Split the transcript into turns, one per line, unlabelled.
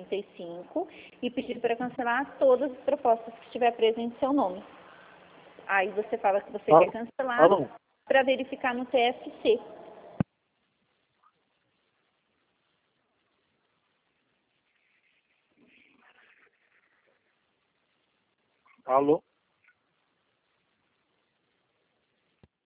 135 e pedir para cancelar todas as propostas que estiver presa em seu nome. Aí você fala que você quer cancelar para verificar no TSC.
Alô?